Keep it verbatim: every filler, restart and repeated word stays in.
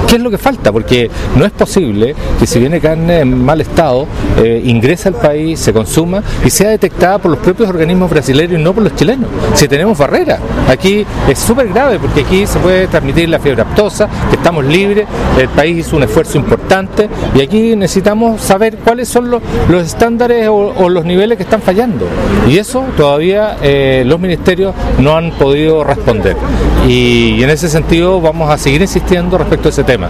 ¿Qué es lo que falta? Porque no es posible que si viene carne en mal estado, eh, ingrese al país, se consuma y sea detectada por los propios organismos brasileños y no por los chilenos. Si tenemos barreras, aquí es súper grave porque aquí se puede transmitir la fiebre aftosa, que estamos libres, el país hizo un esfuerzo importante y aquí necesitamos saber cuáles son los, los estándares o, o los niveles que están fallando. Y eso todavía eh, los ministerios no han podido responder. Y, y en ese sentido vamos a seguir insistiendo respecto a ese tema.